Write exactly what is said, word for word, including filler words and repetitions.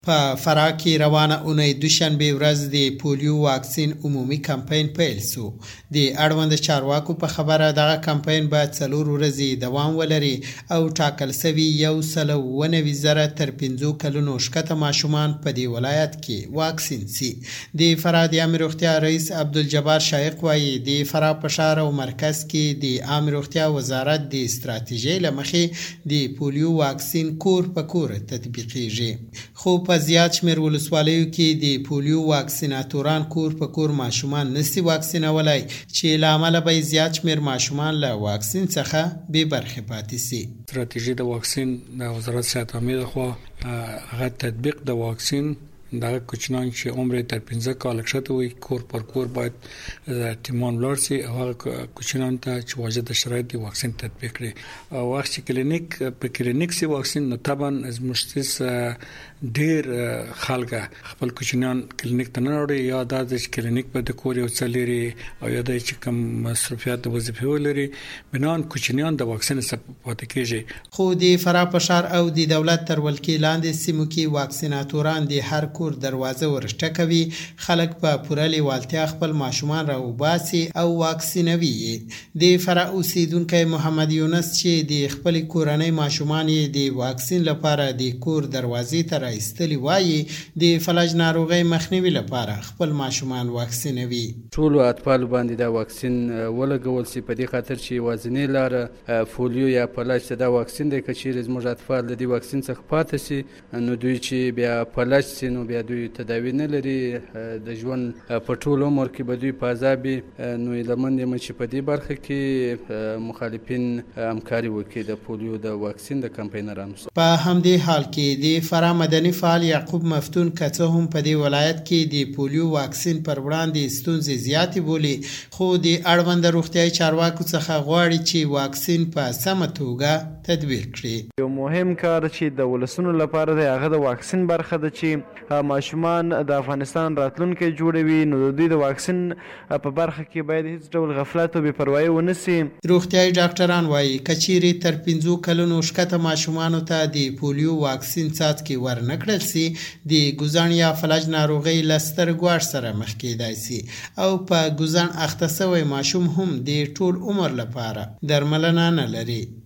په فراه کې روانه اونۍ دوشنبه ورځ د پولیو واکسین عمومي کمپاین پیل سو. د اړوند چارواکو په خبره دغه کمپاین به څلور ورځې دوام ولري او ټاکل شوي یو سل او اوه نوي زره تر پنځو کلونو ښکته ماشومان په دې ولایت کې واکسین سي. د فراه د عامې روغتیا رئیس عبدالجبار شایق وایي د فراه په ښار او مرکز کې د عامې روغتیا وزارت د ستراتیژۍ له مخې د پولیو واکسین کور په کور تطبیقیږي. خو په زیات شمېر ولسوالیو کې د پولیو واکسیناتوران کور په کور ماشومان نسي واکسینولی چې له امله به زیات شمېر ماشومان له واکسین څخه بې برخې پاتې سي. استراتیژي د واکسین د وزارت صحت عامې لخوا هغه تطبیق د واکسین دغه کوچنیان چې عمر تر پنځه کاله کښته وي کور پر کور باید ټیمان ولاړ سي او هغه کوچنیان ته چې واجد شرایط د واکسین تطبیق کړي او وخت چې کلینیک په کلینیک سي واکسین نو طبعا از مشتس ډیر خلک خپل کوچنیان کلینیک ته نه وړي یا د کلینیک په د کور یو څلوري او یا د چې کوم مصرفیات د وظیفې ولري بنان کوچنیان د واکسین څخه پاتې کیږي. خو د فراه په ښار او د دولت تر ولکې لاندې سیمو کې واکسیناتوران د هر کور دروازه ورشټکوي. خلک په پوره لیوالتیا خپل ماشومان راوباسي او واکسینوي. د فراه اوسیدونکی محمد یونس چې د خپل کورنۍ ماشومان یې د واکسین لپاره د کور دروازې ته راایستلي وایي د فلج ناروغۍ مخنیوي لپاره خپل ماشومان واکسینوي. ټولو اطفالو باندې دا واکسین ولګول شي په دې خاطر چې یوازینۍ لاره فولیو یا فلج ته دا واکسین دی. که چیرې زموږ اطفال د دې واکسین څخه پاتې شي نو دوی چې بیا فلج شي نو بیا دوی تداوی نه لري. د ژوند په ټول عمر کې به دوی په عذاب وي. نو هیله مند یم چې په دې برخه کې مخالفین همکاري وکړي د پولیو د واکسین د کمپاینرانو سره. په همدې حال کې د فراه مدني فعال یعقوب مفتون که څه هم په دې ولایت کې د پولیو واکسین پر وړاندې ستونزې زیاتې بولي خو د اړوند روغتیايي چارواکو څخه غواړي چې واکسین په سمه توګه تدبیر کړي. یو مهم کار چې د ولسونو لپاره دی هغه د واکسین برخه ده چې ماشومان د افغانستان راتلونکی جوړوي. نو د دوی د واکسین په برخه کې باید هیڅ ډول غفلت او بې پروایي ونه سي. روغتیايي ډاکټران وایي که چیرې تر پنځو کلونو ښکته ماشومانو ته د پولیو واکسین څاڅکي ور نه کړل سي د ګوزڼ یا فلج ناروغۍ له ستر ګواښ سره مخ کیدای سي او په ګوزڼ اخته سوی ماشوم هم د ټول عمر لپاره درملنه نه لري.